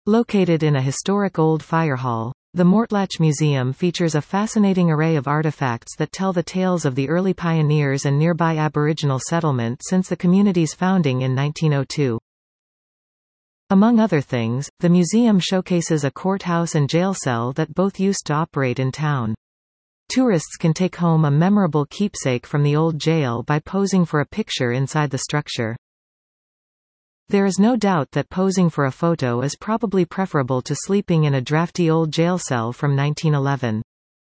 Located in a historic old fire hall, the Mortlach Museum features a fascinating array of artifacts that tell the tales of the early pioneers and nearby Aboriginal settlement since the community's founding in 1902. Among other things, the museum showcases a courthouse and jail cell that both used to operate in town. Tourists can take home a memorable keepsake from the old jail by posing for a picture inside the structure. There is no doubt that posing for a photo is probably preferable to sleeping in a drafty old jail cell from 1911.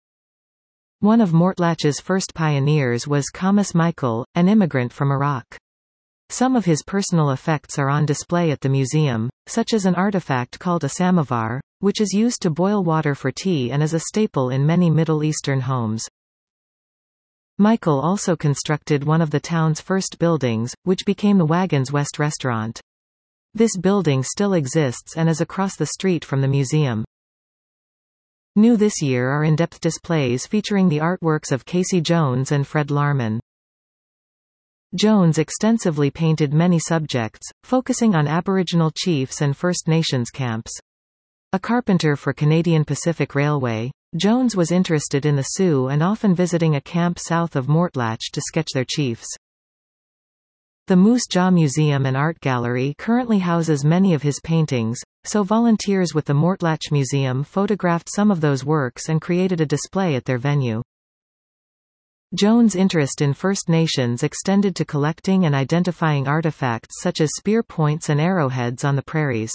One of Mortlach's first pioneers was Khamis Michael, an immigrant from Iraq. Some of his personal effects are on display at the museum, such as an artifact called a samovar, which is used to boil water for tea and is a staple in many Middle Eastern homes. Michael also constructed one of the town's first buildings, which became the Wagons West restaurant. This building still exists and is across the street from the museum. New this year are in-depth displays featuring the artworks of Casey Jones and Fred Larman. Jones extensively painted many subjects, focusing on Aboriginal chiefs and First Nations camps. A carpenter for Canadian Pacific Railway, Jones was interested in the Sioux and often visiting a camp south of Mortlach to sketch their chiefs. The Moose Jaw Museum and Art Gallery currently houses many of his paintings, so volunteers with the Mortlach Museum photographed some of those works and created a display at their venue. Jones' interest in First Nations extended to collecting and identifying artifacts such as spear points and arrowheads on the prairies.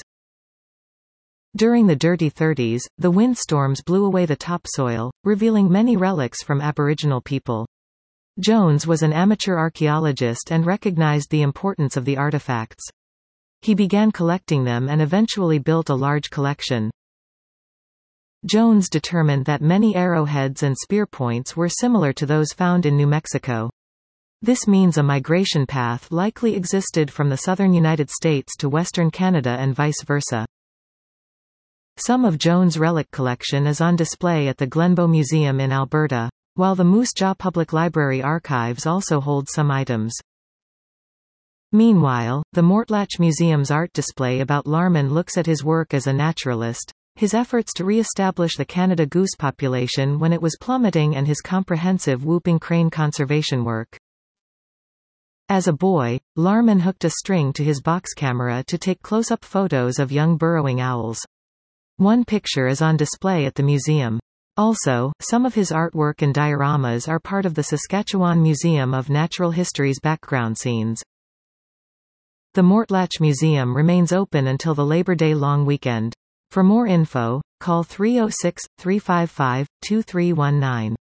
During the Dirty Thirties, the windstorms blew away the topsoil, revealing many relics from Aboriginal people. Jones was an amateur archaeologist and recognized the importance of the artifacts. He began collecting them and eventually built a large collection. Jones determined that many arrowheads and spear points were similar to those found in New Mexico. This means a migration path likely existed from the southern United States to western Canada and vice versa. Some of Jones' relic collection is on display at the Glenbow Museum in Alberta, while the Moose Jaw Public Library archives also hold some items. Meanwhile, the Mortlach Museum's art display about Larman looks at his work as a naturalist, his efforts to re-establish the Canada goose population when it was plummeting, and his comprehensive whooping crane conservation work. As a boy, Larman hooked a string to his box camera to take close-up photos of young burrowing owls. One picture is on display at the museum. Also, some of his artwork and dioramas are part of the Saskatchewan Museum of Natural History's background scenes. The Mortlach Museum remains open until the Labor Day long weekend. For more info, call 306-355-2319.